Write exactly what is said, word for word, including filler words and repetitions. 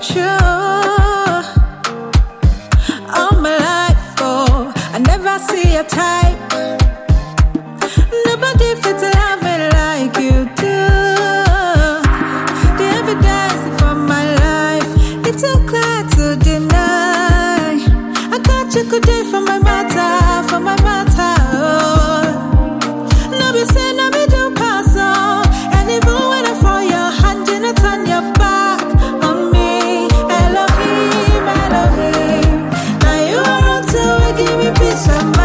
true. All my life, oh, I never see a type. Nobody fit to love me like you do. The evidence for my life, it's too clear to deny. I thought you could do for my matter, for my matter. Oh. No be say, no be do pass on. And even when I fall your hand, you not turn your back on me. Elohim, Elohim. Now you are up to give me peace of mind.